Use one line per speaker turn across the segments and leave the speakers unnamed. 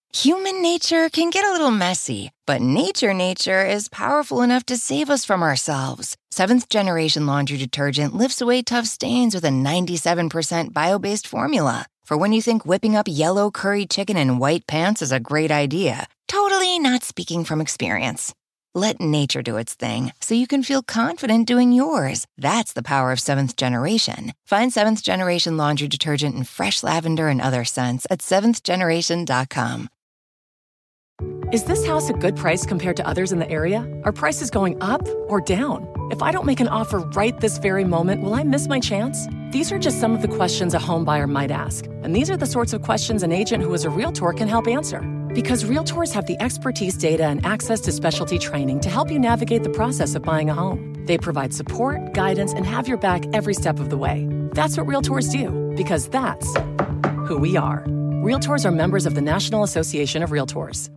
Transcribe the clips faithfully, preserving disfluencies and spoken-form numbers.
Human nature can get a little messy, but nature nature is powerful enough to save us from ourselves. Seventh Generation Laundry Detergent lifts away tough stains with a ninety-seven percent bio-based formula. For when you think whipping up yellow curry chicken in white pants is a great idea. Totally not speaking from experience. Let nature do its thing so you can feel confident doing yours. That's the power of Seventh Generation. Find Seventh Generation Laundry Detergent in fresh lavender and other scents at seventh generation dot com.
Is this house a good price compared to others in the area? Are prices going up or down? If I don't make an offer right this very moment, will I miss my chance? These are just some of the questions a home buyer might ask. And these are the sorts of questions an agent who is a Realtor can help answer. Because Realtors have the expertise, data, and access to specialty training to help you navigate the process of buying a home. They provide support, guidance, and have your back every step of the way. That's what Realtors do, because that's who we are. Realtors are members of the National Association of Realtors.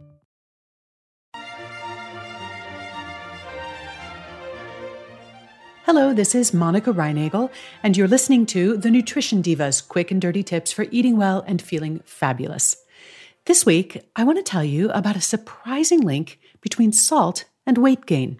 Hello, this is Monica Reinagel, and you're listening to The Nutrition Divas, quick and dirty tips for eating well and feeling fabulous. This week, I want to tell you about a surprising link between salt and weight gain.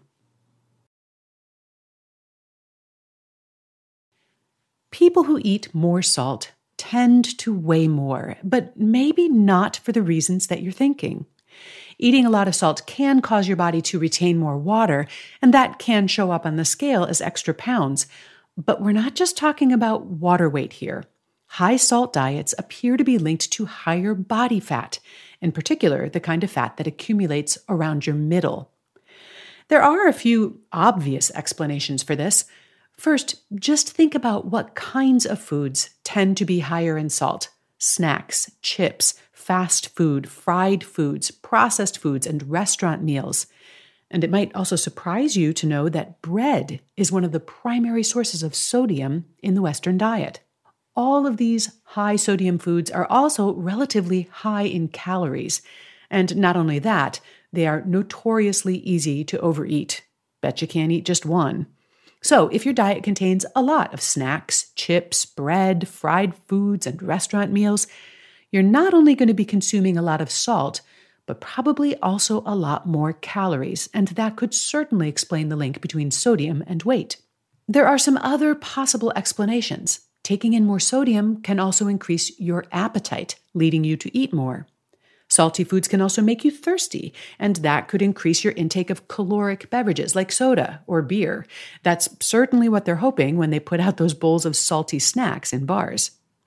People who eat more salt tend to weigh more, but maybe not for the reasons that you're thinking. Eating a lot of salt can cause your body to retain more water, and that can show up on the scale as extra pounds. But we're not just talking about water weight here. High salt diets appear to be linked to higher body fat, in particular, the kind of fat that accumulates around your middle. There are a few obvious explanations for this. First, just think about what kinds of foods tend to be higher in salt. Snacks, chips, fast food, fried foods, processed foods, and restaurant meals. And it might also surprise you to know that bread is one of the primary sources of sodium in the Western diet. All of these high sodium foods are also relatively high in calories. And not only that, they are notoriously easy to overeat. Bet you can't eat just one. So if your diet contains a lot of snacks, chips, bread, fried foods, and restaurant meals, you're not only going to be consuming a lot of salt, but probably also a lot more calories, and that could certainly explain the link between sodium and weight. There are some other possible explanations. Taking in more sodium can also increase your appetite, leading you to eat more. Salty foods can also make you thirsty, and that could increase your intake of caloric beverages like soda or beer. That's certainly what they're hoping when they put out those bowls of salty snacks in bars.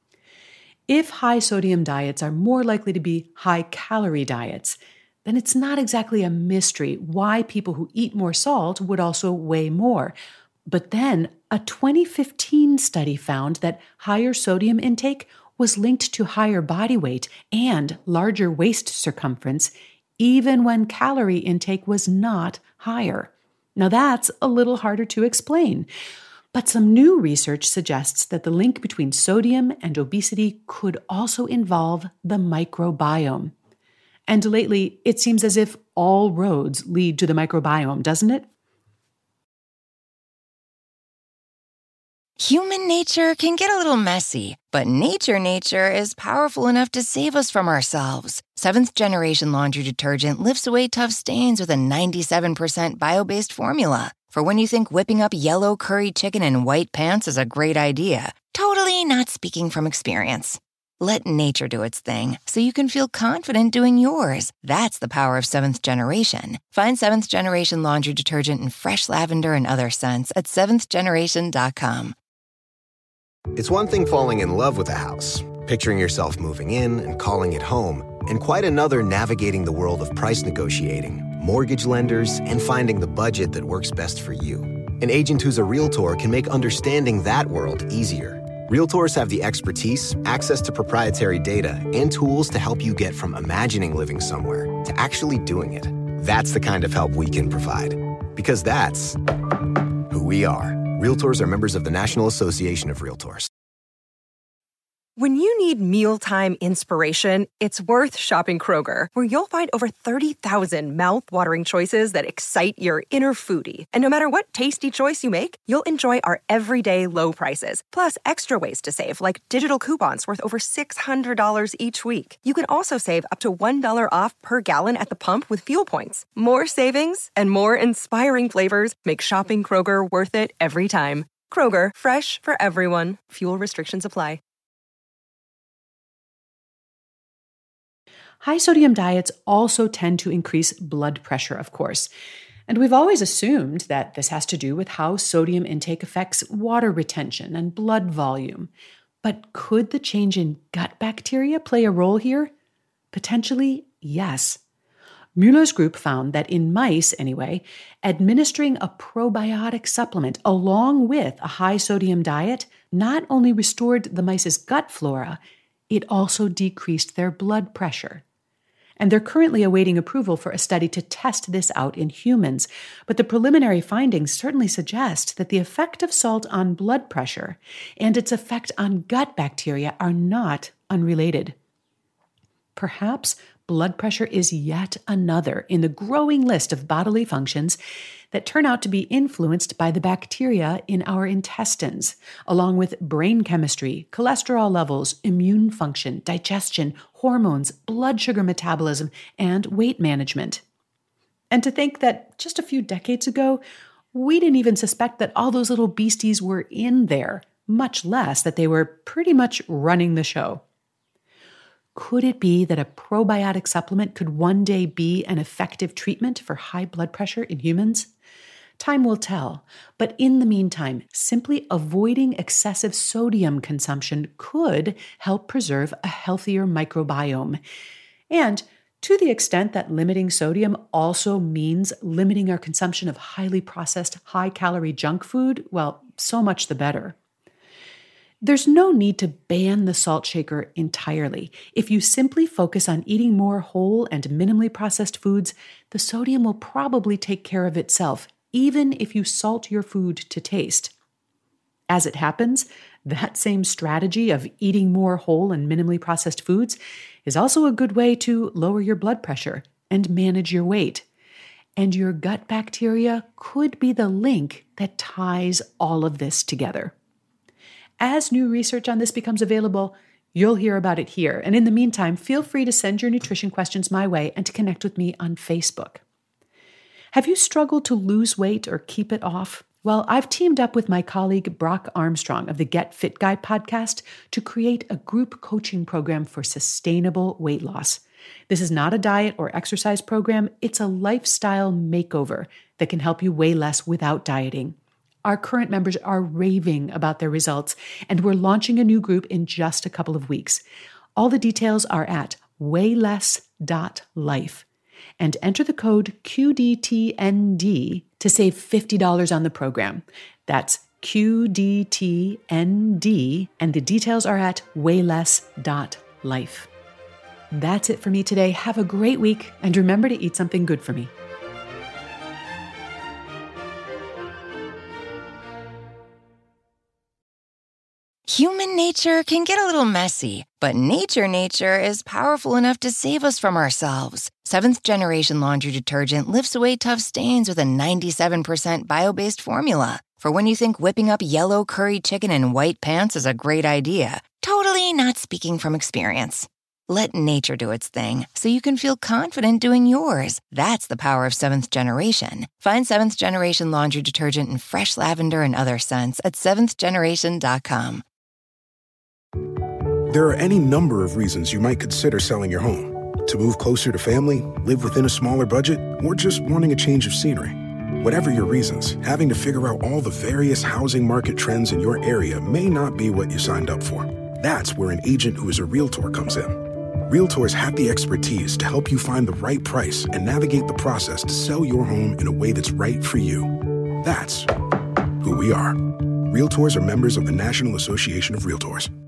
If high sodium diets are more likely to be high calorie diets, then it's not exactly a mystery why people who eat more salt would also weigh more. But then a twenty fifteen study found that higher sodium intake was linked to higher body weight and larger waist circumference, even when calorie intake was not higher. Now that's a little harder to explain. But some new research suggests that the link between sodium and obesity could also involve the microbiome. And lately, it seems as if all roads lead to the microbiome, doesn't it?
Human nature can get a little messy, but nature nature is powerful enough to save us from ourselves. Seventh Generation Laundry Detergent lifts away tough stains with a ninety-seven percent bio-based formula. For when you think whipping up yellow curry chicken in white pants is a great idea. Totally not speaking from experience. Let nature do its thing so you can feel confident doing yours. That's the power of Seventh Generation. Find Seventh Generation Laundry Detergent in fresh lavender and other scents at seventh generation dot com.
It's one thing falling in love with a house, picturing yourself moving in and calling it home, and quite another navigating the world of price negotiating, mortgage lenders, and finding the budget that works best for you. An agent who's a Realtor can make understanding that world easier. Realtors have the expertise, access to proprietary data, and tools to help you get from imagining living somewhere to actually doing it. That's the kind of help we can provide. Because that's who we are. Realtors are members of the National Association of Realtors.
When you need mealtime inspiration, it's worth shopping Kroger, where you'll find over thirty thousand mouth-watering choices that excite your inner foodie. And no matter what tasty choice you make, you'll enjoy our everyday low prices, plus extra ways to save, like digital coupons worth over six hundred dollars each week. You can also save up to one dollar off per gallon at the pump with fuel points. More savings and more inspiring flavors make shopping Kroger worth it every time. Kroger, fresh for everyone. Fuel restrictions apply.
High-sodium diets also tend to increase blood pressure, of course. And we've always assumed that this has to do with how sodium intake affects water retention and blood volume. But could the change in gut bacteria play a role here? Potentially, yes. Müller's group found that in mice, anyway, administering a probiotic supplement along with a high-sodium diet not only restored the mice's gut flora, it also decreased their blood pressure. And they're currently awaiting approval for a study to test this out in humans. But the preliminary findings certainly suggest that the effect of salt on blood pressure and its effect on gut bacteria are not unrelated. Perhaps blood pressure is yet another in the growing list of bodily functions that turn out to be influenced by the bacteria in our intestines, along with brain chemistry, cholesterol levels, immune function, digestion, hormones, blood sugar metabolism, and weight management. And to think that just a few decades ago, we didn't even suspect that all those little beasties were in there, much less that they were pretty much running the show. Could it be that a probiotic supplement could one day be an effective treatment for high blood pressure in humans? Time will tell, but in the meantime, simply avoiding excessive sodium consumption could help preserve a healthier microbiome. And to the extent that limiting sodium also means limiting our consumption of highly processed, high-calorie junk food, well, so much the better. There's no need to ban the salt shaker entirely. If you simply focus on eating more whole and minimally processed foods, the sodium will probably take care of itself, even if you salt your food to taste. As it happens, that same strategy of eating more whole and minimally processed foods is also a good way to lower your blood pressure and manage your weight. And your gut bacteria could be the link that ties all of this together. As new research on this becomes available, you'll hear about it here. And in the meantime, feel free to send your nutrition questions my way and to connect with me on Facebook. Have you struggled to lose weight or keep it off? Well, I've teamed up with my colleague Brock Armstrong of the Get Fit Guy podcast to create a group coaching program for sustainable weight loss. This is not a diet or exercise program. It's a lifestyle makeover that can help you weigh less without dieting. Our current members are raving about their results, and we're launching a new group in just a couple of weeks. All the details are at weigh less dot life. And enter the code Q D T N D to save fifty dollars on the program. That's Q D T N D, and the details are at weigh less dot life. That's it for me today. Have a great week, and remember to eat something good for me.
Human nature can get a little messy, but nature nature is powerful enough to save us from ourselves. Seventh Generation Laundry Detergent lifts away tough stains with a ninety-seven percent bio-based formula. For when you think whipping up yellow curry chicken in white pants is a great idea. Totally not speaking from experience. Let nature do its thing so you can feel confident doing yours. That's the power of Seventh Generation. Find Seventh Generation Laundry Detergent in fresh lavender and other scents at seventh generation dot com.
There are any number of reasons you might consider selling your home. To move closer to family, live within a smaller budget, or just wanting a change of scenery. Whatever your reasons, having to figure out all the various housing market trends in your area may not be what you signed up for. That's where an agent who is a realtor comes in. Realtors have the expertise to help you find the right price and navigate the process to sell your home in a way that's right for you. That's who we are. Realtors are members of the National Association of Realtors.